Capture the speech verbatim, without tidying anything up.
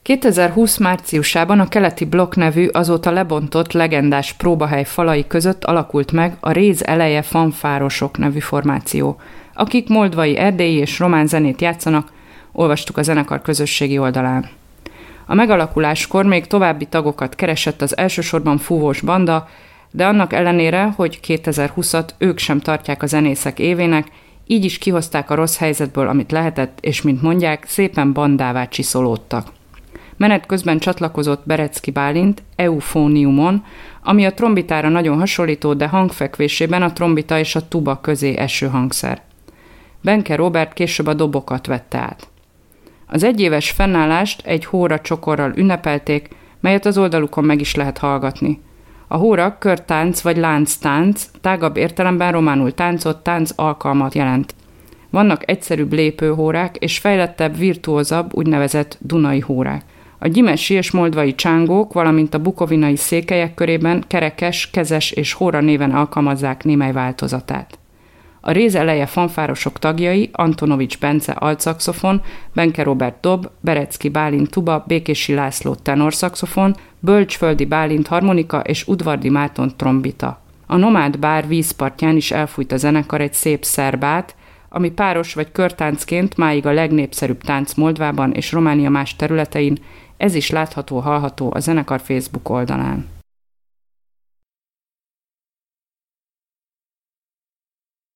kétezer-húsz márciusában a Keleti Blokk nevű, azóta lebontott legendás próbahely falai között alakult meg a Réz eleje fanfárosok nevű formáció, akik moldvai, erdélyi és román zenét játszanak, olvastuk a zenekar közösségi oldalán. A megalakuláskor még további tagokat keresett az elsősorban fúvós banda, de annak ellenére, hogy kétezer-húszat ők sem tartják a zenészek évének, így is kihozták a rossz helyzetből, amit lehetett, és mint mondják, szépen bandává csiszolódtak. Menet közben csatlakozott Berecki Bálint Eufóniumon, ami a trombitára nagyon hasonlító, de hangfekvésében a trombita és a tuba közé eső hangszer. Benke Róbert később a dobokat vette át. Az egyéves fennállást egy hóra csokorral ünnepelték, melyet az oldalukon meg is lehet hallgatni. A hóra körtánc vagy lánctánc, tágabb értelemben románul táncot, tánc alkalmat jelent. Vannak egyszerűbb lépőhórák és fejlettebb, virtuózabb, úgynevezett dunai hórák. A gyimesi és moldvai csángók, valamint a bukovinai székelyek körében kerekes, kezes és hóra néven alkalmazzák némely változatát. A Réz eleje fanfárosok tagjai Antonovics Bence altszaxofon, Benke Róbert dob, Berecki Bálint tuba, Békési László tenorszaxofon, Bölcsföldi Bálint harmonika és Udvardi Márton trombita. A Nomád bár vízpartján is elfújt a zenekar egy szép szerbát, ami páros vagy körtáncként máig a legnépszerűbb tánc Moldvában és Románia más területein, ez is látható-hallható a zenekar Facebook oldalán.